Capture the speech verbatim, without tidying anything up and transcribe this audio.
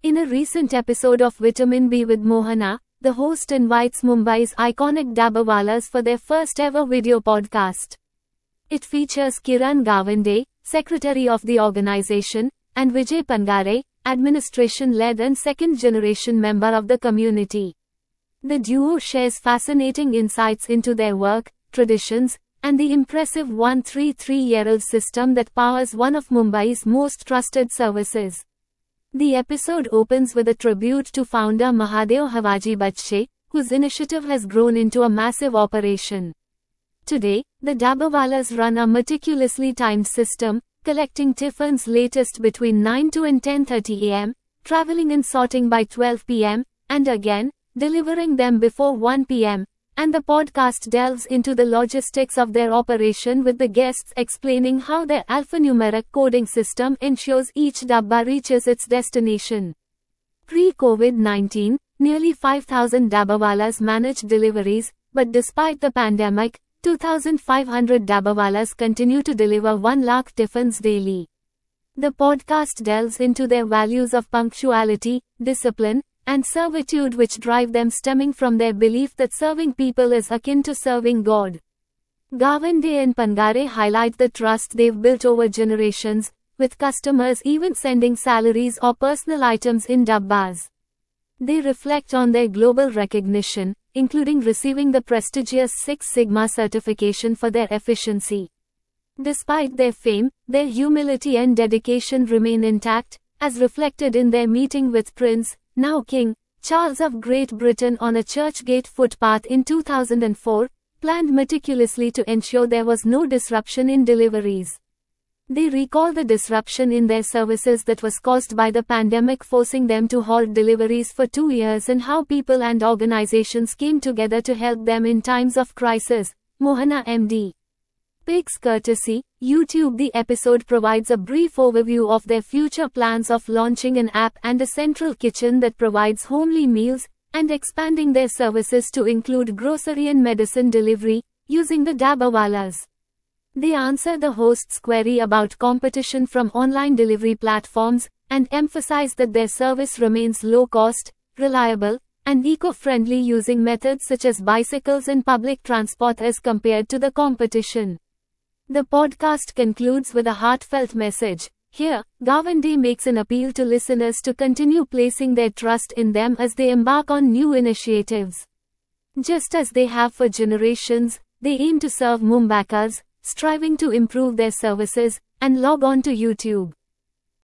In a recent episode of Vitamin B with Mohana, the host invites Mumbai's iconic Dabbawalas for their first ever video podcast. It features Kiran Gawande, secretary of the organization, and Vijay Pangare, administration-led and second-generation member of the community. The duo shares fascinating insights into their work, traditions, and the impressive one hundred thirty-three-year-old system that powers one of Mumbai's most trusted services. The episode opens with a tribute to founder Mahadev Havaji Badshe, whose initiative has grown into a massive operation. Today, the Dabbawalas run a meticulously timed system, collecting tiffins latest between nine to and ten thirty a m, traveling and sorting by twelve p m, and again, delivering them before one p m, and the podcast delves into the logistics of their operation with the guests explaining how their alphanumeric coding system ensures each dabba reaches its destination. Pre-COVID nineteen, nearly five thousand Dabbawalas managed deliveries, but despite the pandemic, two thousand five hundred Dabbawalas continue to deliver one lakh tiffins daily. The podcast delves into their values of punctuality, discipline, and servitude which drive them, stemming from their belief that serving people is akin to serving God. Gawande and Pangare highlight the trust they've built over generations, with customers even sending salaries or personal items in dabbas. They reflect on their global recognition, including receiving the prestigious Six Sigma certification for their efficiency. Despite their fame, their humility and dedication remain intact, as reflected in their meeting with Prince, now King, Charles of Great Britain on a Churchgate footpath in two thousand four, planned meticulously to ensure there was no disruption in deliveries. They recall the disruption in their services that was caused by the pandemic, forcing them to halt deliveries for two years, and how people and organizations came together to help them in times of crisis. Mohana M D. Pigs courtesy, YouTube. The episode provides a brief overview of their future plans of launching an app and a central kitchen that provides homely meals, and expanding their services to include grocery and medicine delivery, using the Dabbawalas. They answer the host's query about competition from online delivery platforms, and emphasize that their service remains low-cost, reliable, and eco-friendly, using methods such as bicycles and public transport as compared to the competition. The podcast concludes with a heartfelt message. Here, Gawande makes an appeal to listeners to continue placing their trust in them as they embark on new initiatives. Just as they have for generations, they aim to serve Mumbaikas, striving to improve their services, and log on to YouTube.